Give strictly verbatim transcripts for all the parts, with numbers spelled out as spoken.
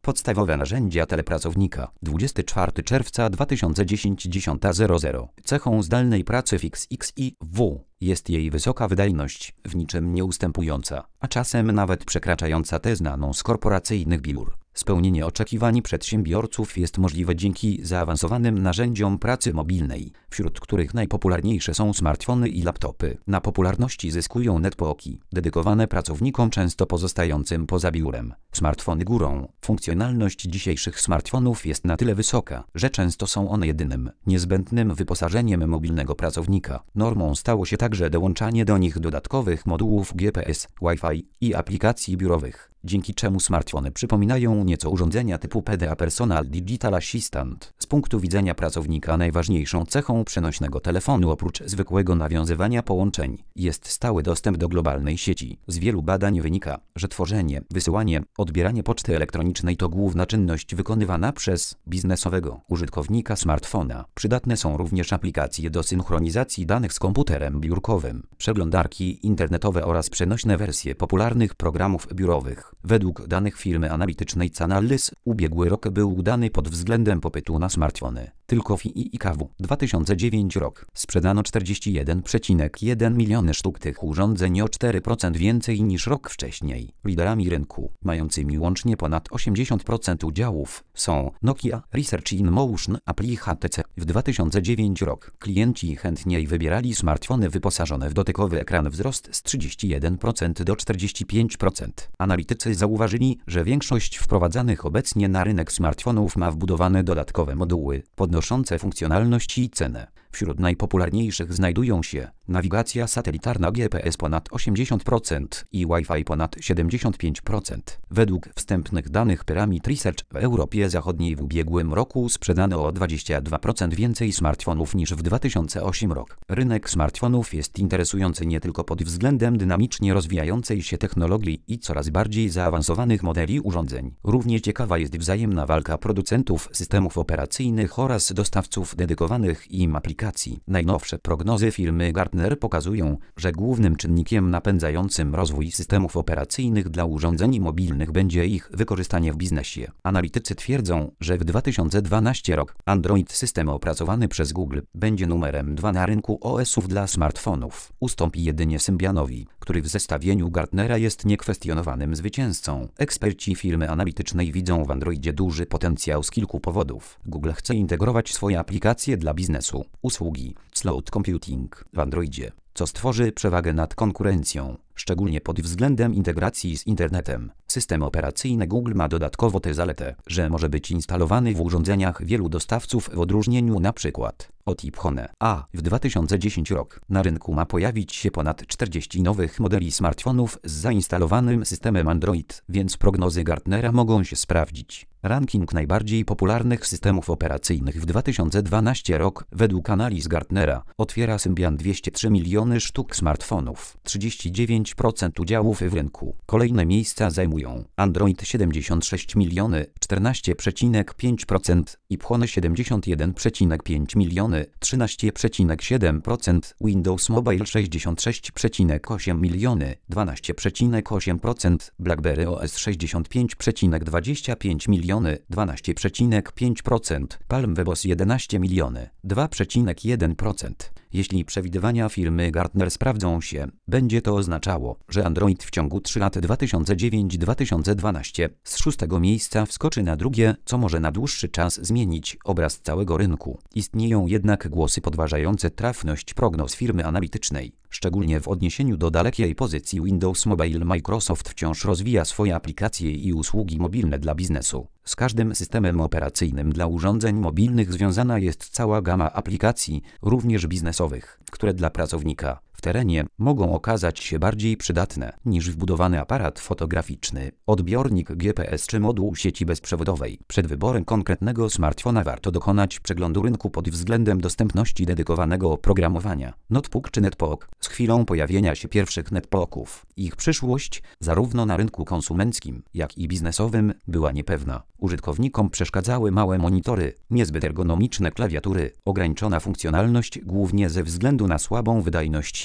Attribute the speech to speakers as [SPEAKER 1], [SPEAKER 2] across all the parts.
[SPEAKER 1] Podstawowe narzędzia telepracownika. dwudziestego czwartego czerwca dwa tysiące dziesiątego dziesiąta zero zero. Cechą zdalnej pracy w X X I W jest jej wysoka wydajność, w niczym nie ustępująca, a czasem nawet przekraczająca tę znaną z korporacyjnych biur. Spełnienie oczekiwań przedsiębiorców jest możliwe dzięki zaawansowanym narzędziom pracy mobilnej, wśród których najpopularniejsze są smartfony i laptopy. Na popularności zyskują netbooki, dedykowane pracownikom często pozostającym poza biurem. Smartfony górą. Funkcjonalność dzisiejszych smartfonów jest na tyle wysoka, że często są one jedynym, niezbędnym wyposażeniem mobilnego pracownika. Normą stało się także dołączanie do nich dodatkowych modułów G P S, Wi-Fi i aplikacji biurowych, dzięki czemu smartfony przypominają nieco urządzenia typu P D A Personal Digital Assistant. Z punktu widzenia pracownika najważniejszą cechą przenośnego telefonu oprócz zwykłego nawiązywania połączeń jest stały dostęp do globalnej sieci. Z wielu badań wynika, że tworzenie, wysyłanie, odbieranie poczty elektronicznej to główna czynność wykonywana przez biznesowego użytkownika smartfona. Przydatne są również aplikacje do synchronizacji danych z komputerem biurkowym, przeglądarki internetowe oraz przenośne wersje popularnych programów biurowych. Według danych firmy analitycznej Canalys ubiegły rok był udany pod względem popytu na smartfony. Tylko w I K W dwa tysiące dziewiąty rok sprzedano czterdzieści jeden przecinek jeden miliony sztuk tych urządzeń, o cztery procent więcej niż rok wcześniej. Liderami rynku, mającymi łącznie ponad osiemdziesiąt procent udziałów, są Nokia, Research in Motion, Apple i H T C. W dwa tysiące dziewiąty rok klienci chętniej wybierali smartfony wyposażone w dotykowy ekran, wzrost z trzydzieści jeden procent do czterdziestu pięciu procent. Analitycy zauważyli, że większość wprowadzanych obecnie na rynek smartfonów ma wbudowane dodatkowe moduły podnoszące funkcjonalność i cenę. Wśród najpopularniejszych znajdują się nawigacja satelitarna G P S ponad osiemdziesiąt procent i Wi-Fi ponad siedemdziesiąt pięć procent. Według wstępnych danych Pyramid Research w Europie Zachodniej w ubiegłym roku sprzedano o dwadzieścia dwa procent więcej smartfonów niż w dwa tysiące ósmym roku. Rynek smartfonów jest interesujący nie tylko pod względem dynamicznie rozwijającej się technologii i coraz bardziej zaawansowanych modeli urządzeń. Równie ciekawa jest wzajemna walka producentów systemów operacyjnych oraz dostawców dedykowanych im aplikacji. Najnowsze prognozy firmy Gartner pokazują, że głównym czynnikiem napędzającym rozwój systemów operacyjnych dla urządzeń mobilnych będzie ich wykorzystanie w biznesie. Analitycy twierdzą, że w dwa tysiące dwunastym roku Android, system opracowany przez Google, będzie numerem dwa na rynku O S-ów dla smartfonów. Ustąpi jedynie Symbianowi, który w zestawieniu Gartnera jest niekwestionowanym zwycięzcą. Eksperci firmy analitycznej widzą w Androidzie duży potencjał z kilku powodów. Google chce integrować swoje aplikacje dla biznesu, usługi, cloud computing w Androidzie, co stworzy przewagę nad konkurencją, szczególnie pod względem integracji z internetem. System operacyjny Google ma dodatkowo tę zaletę, że może być instalowany w urządzeniach wielu dostawców w odróżnieniu np. od iPhone. A w dwa tysiące dziesiątym roku na rynku ma pojawić się ponad czterdzieści nowych modeli smartfonów z zainstalowanym systemem Android, więc prognozy Gartnera mogą się sprawdzić. Ranking najbardziej popularnych systemów operacyjnych w dwa tysiące dwunastym roku według analiz Gartnera otwiera Symbian dwieście trzy miliony sztuk smartfonów, trzydzieści dziewięć procent udziałów w rynku. Kolejne miejsca zajmują Android siedemdziesiąt sześć miliony, czternaście przecinek pięć procent, iPhone siedemdziesiąt jeden przecinek pięć miliony, trzynaście przecinek siedem procent, Windows Mobile sześćdziesiąt sześć przecinek osiem miliony, dwanaście przecinek osiem procent, BlackBerry O S sześćdziesiąt pięć przecinek dwadzieścia pięć miliony, dwanaście przecinek pięć procent, Palm Web O S jedenaście miliony, dwa przecinek jeden procent. Jeśli przewidywania firmy Gartner sprawdzą się, będzie to oznaczało, że Android w ciągu trzech lat dwa tysiące dziewiąty do dwa tysiące dwunastego z szóstego miejsca wskoczy na drugie, co może na dłuższy czas zmienić obraz całego rynku. Istnieją jednak głosy podważające trafność prognoz firmy analitycznej, szczególnie w odniesieniu do dalekiej pozycji Windows Mobile. Microsoft wciąż rozwija swoje aplikacje i usługi mobilne dla biznesu. Z każdym systemem operacyjnym dla urządzeń mobilnych związana jest cała gama aplikacji, również biznesowych, które dla pracownika w terenie mogą okazać się bardziej przydatne niż wbudowany aparat fotograficzny, odbiornik G P S czy moduł sieci bezprzewodowej. Przed wyborem konkretnego smartfona warto dokonać przeglądu rynku pod względem dostępności dedykowanego oprogramowania. Notebook czy netbook. Z chwilą pojawienia się pierwszych netbooków, ich przyszłość, zarówno na rynku konsumenckim, jak i biznesowym, była niepewna. Użytkownikom przeszkadzały małe monitory, niezbyt ergonomiczne klawiatury, ograniczona funkcjonalność głównie ze względu na słabą wydajność i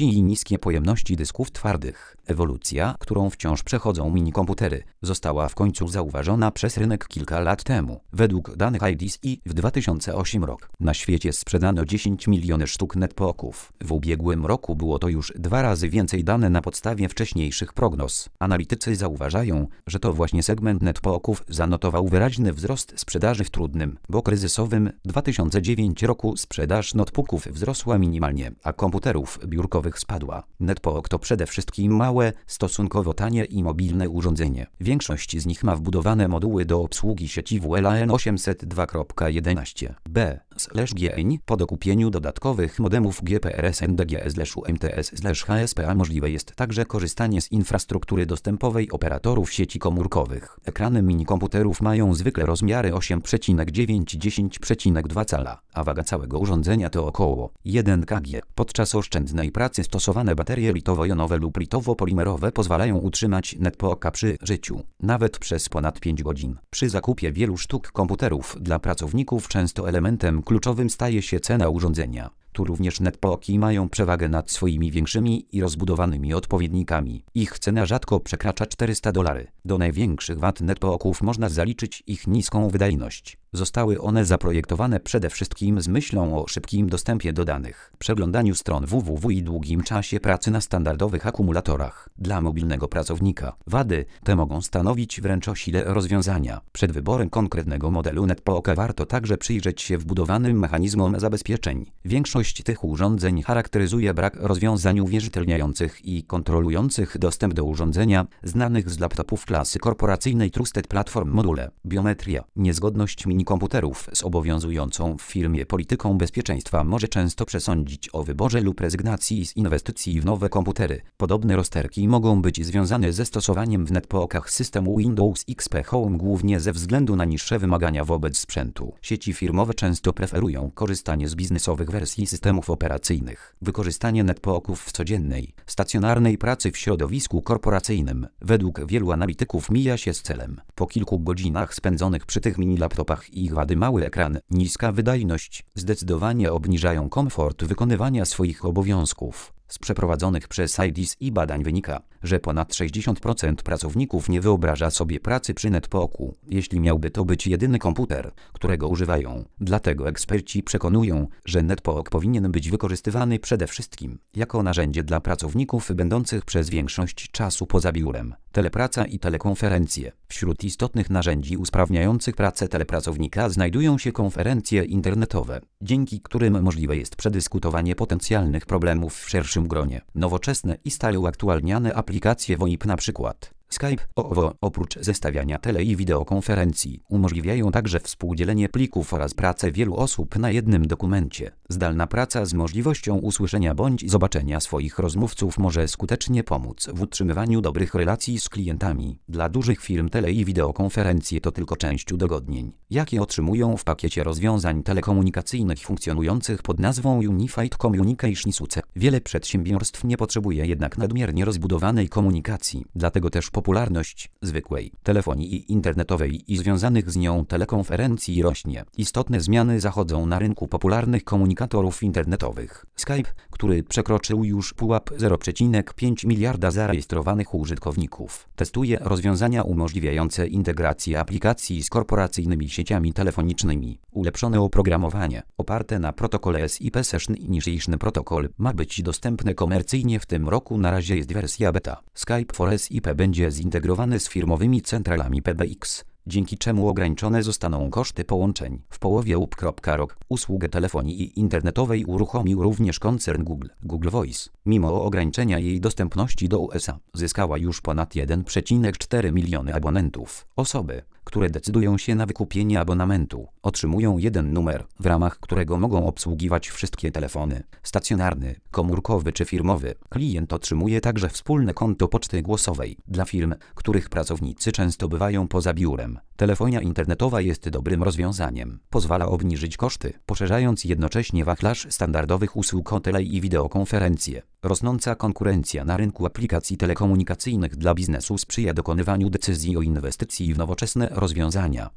[SPEAKER 1] i niskie pojemności dysków twardych. Ewolucja, którą wciąż przechodzą minikomputery, została w końcu zauważona przez rynek kilka lat temu. Według danych I D C I w dwa tysiące ósmym roku na świecie sprzedano dziesięć milionów sztuk netbooków. W ubiegłym roku było to już dwa razy więcej, dane na podstawie wcześniejszych prognoz. Analitycy zauważają, że to właśnie segment netbooków zanotował wyraźny wzrost sprzedaży w trudnym, bo kryzysowym dwa tysiące dziewiątym roku. Sprzedaż notebooków wzrosła minimalnie, a komputerów biurkowych spadła. Netbook to przede wszystkim małe, stosunkowo tanie i mobilne urządzenie. Większość z nich ma wbudowane moduły do obsługi sieci W L A N osiemset dwa kropka jedenaście b slash G N po dokupieniu dodatkowych modemów G P R S N D G U M T S H S P A. Możliwe jest także korzystanie z infrastruktury dostępowej operatorów sieci komórkowych. Ekrany minikomputerów mają zwykle rozmiary osiem przecinek dziewięć do dziesięć przecinek dwa cala, a waga całego urządzenia to około jeden kilogram. Podczas oszczędnej pracy stosowane baterie litowo-jonowe lub litowo-polimerowe pozwalają utrzymać netbooka przy życiu, nawet przez ponad pięć godzin. Przy zakupie wielu sztuk komputerów dla pracowników często elementem kluczowym staje się cena urządzenia. Tu również netbooki mają przewagę nad swoimi większymi i rozbudowanymi odpowiednikami. Ich cena rzadko przekracza czterysta dolarów. Do największych wad netbooków można zaliczyć ich niską wydajność. Zostały one zaprojektowane przede wszystkim z myślą o szybkim dostępie do danych, przeglądaniu stron www i długim czasie pracy na standardowych akumulatorach. Dla mobilnego pracownika wady te mogą stanowić wręcz o sile rozwiązania. Przed wyborem konkretnego modelu netbooka warto także przyjrzeć się wbudowanym mechanizmom zabezpieczeń. Większość tych urządzeń charakteryzuje brak rozwiązań uwierzytelniających i kontrolujących dostęp do urządzenia, znanych z laptopów klasy korporacyjnej Trusted Platform Module. Biometria, niezgodność minikomputerów z obowiązującą w firmie polityką bezpieczeństwa może często przesądzić o wyborze lub rezygnacji z inwestycji w nowe komputery. Podobne rozterki mogą być związane ze stosowaniem w netbookach systemu Windows X P Home głównie ze względu na niższe wymagania wobec sprzętu. Sieci firmowe często preferują korzystanie z biznesowych wersji systemów operacyjnych. Wykorzystanie netbooków w codziennej, stacjonarnej pracy w środowisku korporacyjnym według wielu analityków mija się z celem. Po kilku godzinach spędzonych przy tych mini-laptopach i ich wady mały ekran, niska wydajność zdecydowanie obniżają komfort wykonywania swoich obowiązków. Z przeprowadzonych przez I D C I badań wynika, że ponad sześćdziesiąt procent pracowników nie wyobraża sobie pracy przy netbooku, jeśli miałby to być jedyny komputer, którego używają. Dlatego eksperci przekonują, że netbook powinien być wykorzystywany przede wszystkim jako narzędzie dla pracowników będących przez większość czasu poza biurem. Telepraca i telekonferencje. Wśród istotnych narzędzi usprawniających pracę telepracownika znajdują się konferencje internetowe, dzięki którym możliwe jest przedyskutowanie potencjalnych problemów w szerszym gronie. Nowoczesne i stale uaktualniane aplikacje V O I P, na przykład Skype, O W O, oprócz zestawiania tele- i wideokonferencji, umożliwiają także współdzielenie plików oraz pracę wielu osób na jednym dokumencie. Zdalna praca z możliwością usłyszenia bądź zobaczenia swoich rozmówców może skutecznie pomóc w utrzymywaniu dobrych relacji z klientami. Dla dużych firm tele- i wideokonferencje to tylko część udogodnień, jakie otrzymują w pakiecie rozwiązań telekomunikacyjnych funkcjonujących pod nazwą Unified Communications U C. Wiele przedsiębiorstw nie potrzebuje jednak nadmiernie rozbudowanej komunikacji, dlatego też popularność zwykłej telefonii internetowej i związanych z nią telekonferencji rośnie. Istotne zmiany zachodzą na rynku popularnych komunikatorów internetowych. Skype, który przekroczył już pułap zero przecinek pięć miliarda zarejestrowanych użytkowników, testuje rozwiązania umożliwiające integrację aplikacji z korporacyjnymi sieciami telefonicznymi. Ulepszone oprogramowanie, oparte na protokole S I P Session Initiation Protocol, ma być dostępne komercyjnie w tym roku. Na razie jest wersja beta. Skype for S I P będzie zintegrowany z firmowymi centralami P B X, dzięki czemu ograniczone zostaną koszty połączeń. W połowie U P kropka R O K usługę telefonii internetowej uruchomił również koncern Google, Google Voice. Mimo ograniczenia jej dostępności do U S A, zyskała już ponad jeden przecinek cztery miliony abonentów. Osoby, które decydują się na wykupienie abonamentu, otrzymują jeden numer, w ramach którego mogą obsługiwać wszystkie telefony, stacjonarny, komórkowy czy firmowy. Klient otrzymuje także wspólne konto poczty głosowej dla firm, których pracownicy często bywają poza biurem. Telefonia internetowa jest dobrym rozwiązaniem. Pozwala obniżyć koszty, poszerzając jednocześnie wachlarz standardowych usług o tele- i wideokonferencje. Rosnąca konkurencja na rynku aplikacji telekomunikacyjnych dla biznesu sprzyja dokonywaniu decyzji o inwestycji w nowoczesne rozwiązania.